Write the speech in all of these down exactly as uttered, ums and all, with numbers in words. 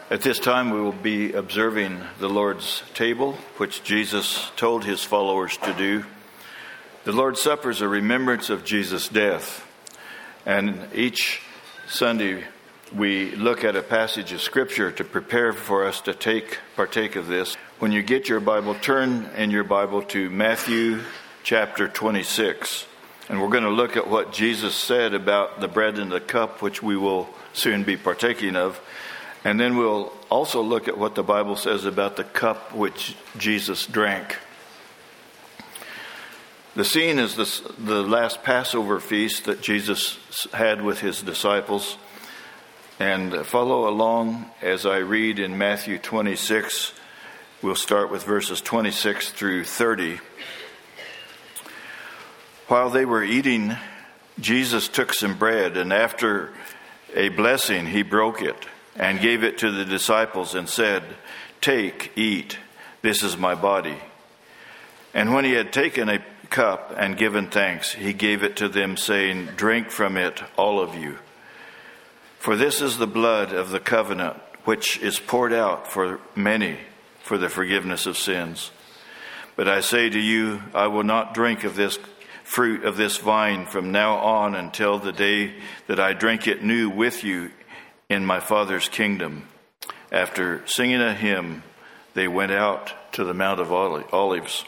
At this time, we will be observing the Lord's table, which Jesus told his followers to do. The Lord's Supper is a remembrance of Jesus' death. And each Sunday, we look at a passage of Scripture to prepare for us to take partake of this. When you get your Bible, turn in your Bible to Matthew chapter twenty-six. And we're going to look at what Jesus said about the bread and the cup, which we will soon be partaking of. And then we'll also look at what the Bible says about the cup which Jesus drank. The scene is this, the last Passover feast that Jesus had with his disciples. And follow along as I read in Matthew twenty-six. We'll start with verses twenty-six through thirty. While they were eating, Jesus took some bread, and after a blessing, he broke it and gave it to the disciples and said, "Take, eat, this is my body." And when he had taken a cup and given thanks, he gave it to them, saying, "Drink from it, all of you. For this is the blood of the covenant, which is poured out for many for the forgiveness of sins. But I say to you, I will not drink of this fruit of this vine from now on until the day that I drink it new with you in my Father's kingdom." After singing a hymn, they went out to the Mount of Olives.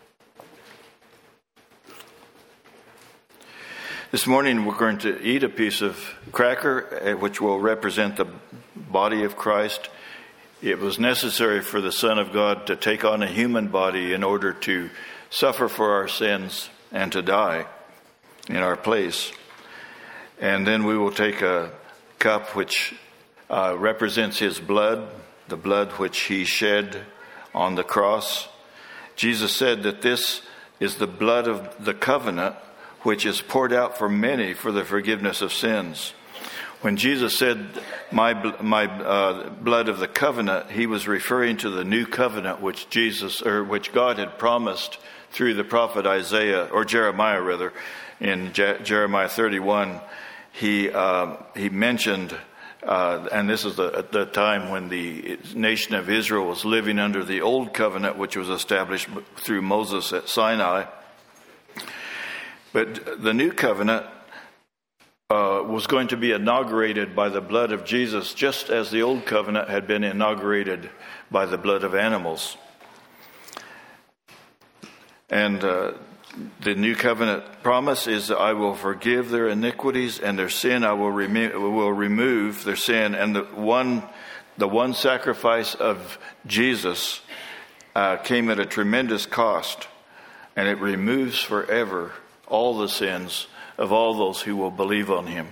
This morning we're going to eat a piece of cracker, which will represent the body of Christ. It was necessary for the Son of God to take on a human body in order to suffer for our sins and to die in our place. And then we will take a cup which uh, represents his blood, the blood which he shed on the cross. Jesus said that this is the blood of the covenant, which is poured out for many for the forgiveness of sins. When Jesus said, my, my uh, blood of the covenant, he was referring to the new covenant which Jesus, or which God had promised through the prophet Isaiah, or Jeremiah rather, in Je- Jeremiah thirty-one. He uh, he mentioned, uh, and this is the, at the time when the nation of Israel was living under the old covenant, which was established through Moses at Sinai. But the new covenant uh, was going to be inaugurated by the blood of Jesus, just as the old covenant had been inaugurated by the blood of animals. And uh, the new covenant promise is that I will forgive their iniquities, and their sin I will, remo- will remove their sin. And the one, the one sacrifice of Jesus uh, came at a tremendous cost, and it removes forever all the sins of all those who will believe on him.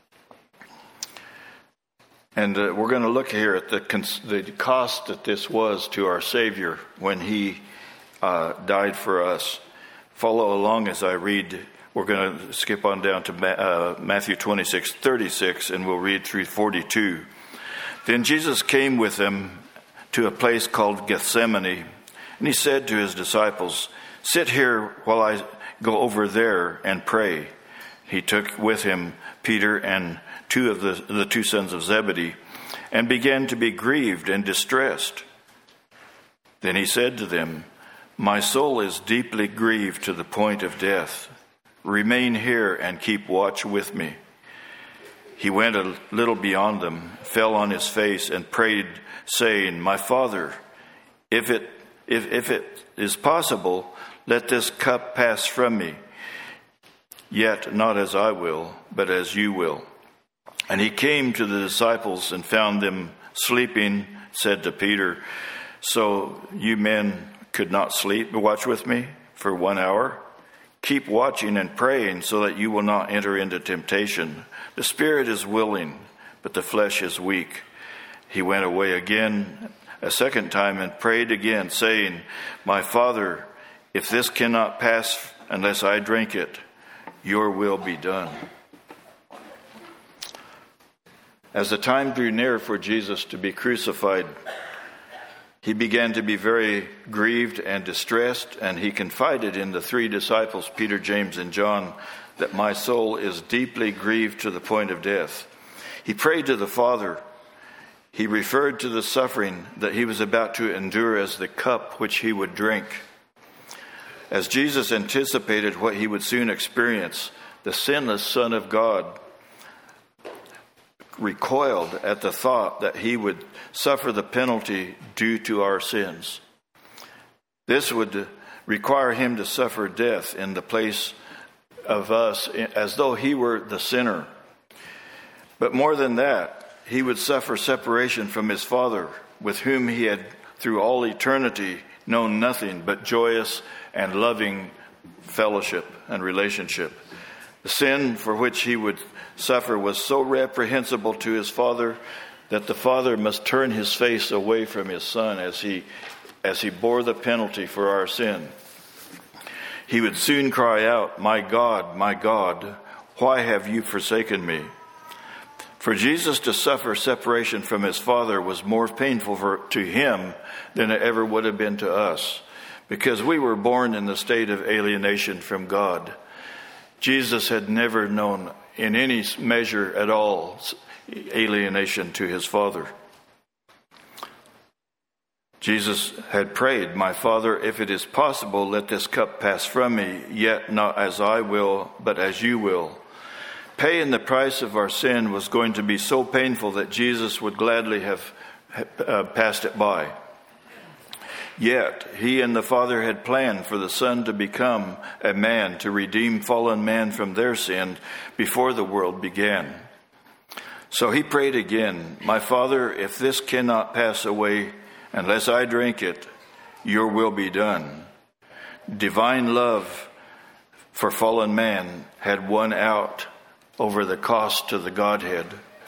And uh, we're going to look here at the, cons- the cost that this was to our Savior when he uh, died for us. Follow along as I read. We're going to skip on down to Ma- uh, Matthew twenty-six, thirty-six, and we'll read through forty-two. Then Jesus came with them to a place called Gethsemane, and he said to his disciples, "Sit here while I go over there and pray." He took with him Peter and two of the, the two sons of Zebedee and began to be grieved and distressed. Then he said to them, "My soul is deeply grieved to the point of death. Remain here and keep watch with me." He went a little beyond them, fell on his face and prayed, saying, "My Father, if it if if it is possible, let this cup pass from me. Yet not as I will, but as you will." And he came to the disciples and found them sleeping, said to Peter, "So you men could not sleep, watch with me for one hour? Keep watching and praying so that you will not enter into temptation. The spirit is willing, but the flesh is weak." He went away again a second time and prayed again, saying, "My Father, if this cannot pass unless I drink it, your will be done." As the time drew near for Jesus to be crucified, he began to be very grieved and distressed, and he confided in the three disciples, Peter, James, and John, that "my soul is deeply grieved to the point of death." He prayed to the Father. He referred to the suffering that he was about to endure as the cup which he would drink. As Jesus anticipated what he would soon experience, the sinless Son of God recoiled at the thought that he would suffer the penalty due to our sins. This would require him to suffer death in the place of us, as though he were the sinner. But more than that, he would suffer separation from his Father, with whom he had through all eternity known nothing but joyous and loving fellowship and relationship. The sin for which he would suffer was so reprehensible to his Father that the Father must turn his face away from his Son as he as he bore the penalty for our sin. He would soon cry out, "My God, my God, why have you forsaken me?" For Jesus to suffer separation from his Father was more painful for, to him than it ever would have been to us, because we were born in the state of alienation from God. Jesus had never known in any measure at all alienation to his Father. Jesus had prayed, "My Father, if it is possible, let this cup pass from me, yet not as I will, but as you will." Paying the price of our sin was going to be so painful that Jesus would gladly have uh, passed it by. Yet he and the Father had planned for the Son to become a man to redeem fallen man from their sin before the world began. So he prayed again, "My Father, if this cannot pass away unless I drink it, your will be done." Divine love for fallen man had won out over the cost to the Godhead.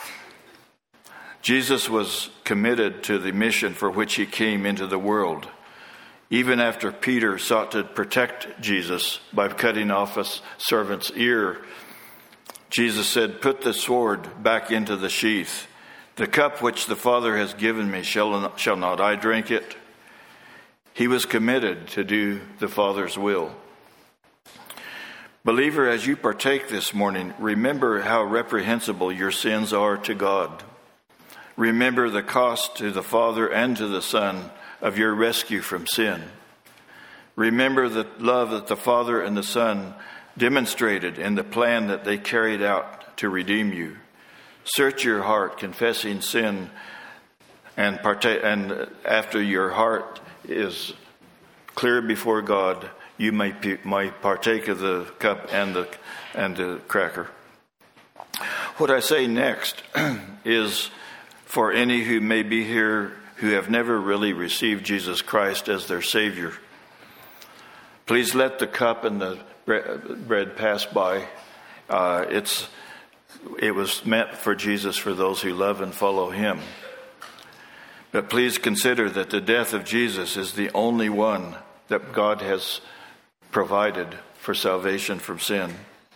Jesus was committed to the mission for which he came into the world. Even after Peter sought to protect Jesus by cutting off a servant's ear, Jesus said, "Put the sword back into the sheath. The cup which the Father has given me, shall not, shall not I drink it?" He was committed to do the Father's will. Believer, as you partake this morning, remember how reprehensible your sins are to God. Remember the cost to the Father and to the Son of your rescue from sin. Remember the love that the Father and the Son demonstrated in the plan that they carried out to redeem you. Search your heart, confessing sin, and partake, and after your heart is clear before God, you may, may partake of the cup and the and the cracker. What I say next is for any who may be here who have never really received Jesus Christ as their Savior. Please let the cup and the bread pass by. Uh, it's it was meant for Jesus, for those who love and follow him. But please consider that the death of Jesus is the only one that God has provided for salvation from sin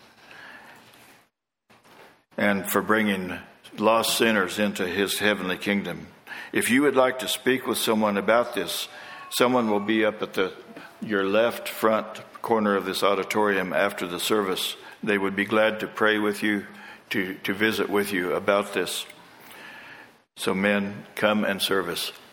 and for bringing lost sinners into his heavenly kingdom. If you would like to speak with someone about this, someone will be up at the your left front corner of this auditorium after the service. They would be glad to pray with you, to, to visit with you about this. So men, come and serve us.